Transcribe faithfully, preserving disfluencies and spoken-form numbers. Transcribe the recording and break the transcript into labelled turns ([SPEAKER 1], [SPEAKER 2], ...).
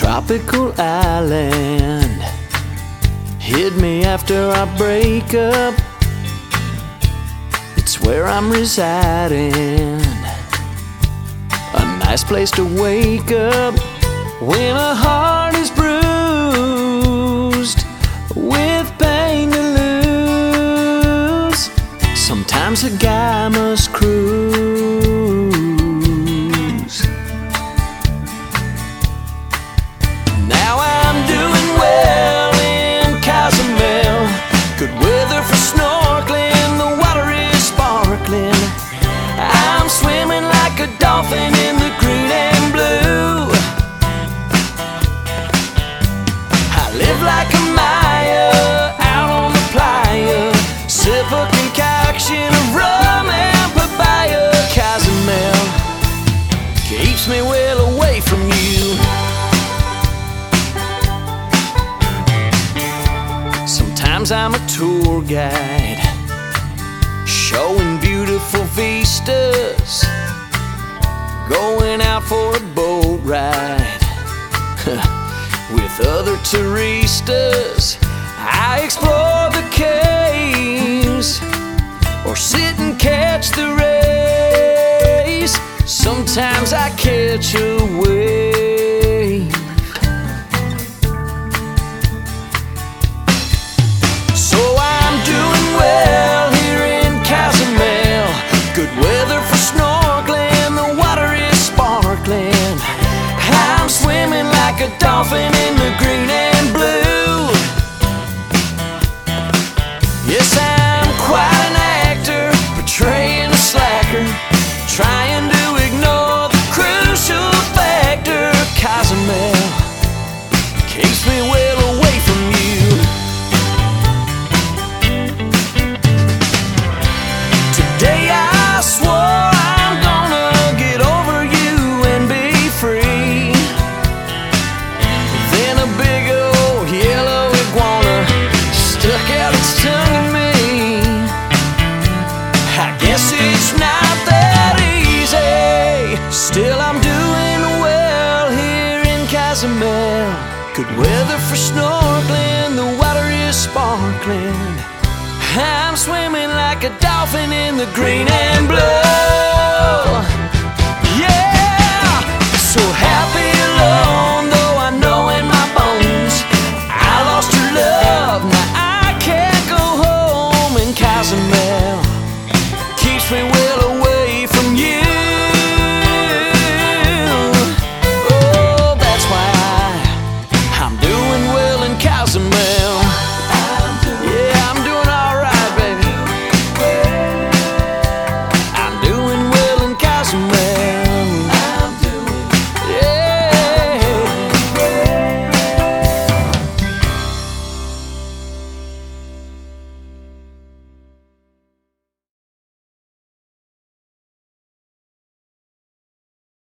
[SPEAKER 1] tropical island. Hit me after our breakup. It's where I'm residing. A nice place to wake up when a heart is bruised with pain to lose. Sometimes a guy must cruise. Now I'm doing well in Cozumel. Good weather for snorkeling, the water is sparkling. I'm swimming like a dolphin in the green and blue. I live like a Maya out on the playa, sip a concoction of rum and papaya. Cozumel keeps me well away from you. Sometimes I'm a tour guide, showing beautiful vistas, going out for a boat ride with other touristas. I explore the caves or sit and catch the rays. Sometimes I catch a wave. So I'm doing well here in Cozumel. Good weather for snorkeling, the water is sparkling. I'm swimming like a dolphin in the green and blue. Yes, I'm quite an actor, portraying a slacker, trying to ignore the crucial factor. Cozumel keeps me well away from you. Today I swore I'm gonna get over you and be free. Then a big old yellow iguana stuck out its tongue at me. I guess it's not that easy. Still I'm doing well here in Cozumel. Good weather for snorkeling, the water is sparkling. I'm swimming like a dolphin in the green and blue.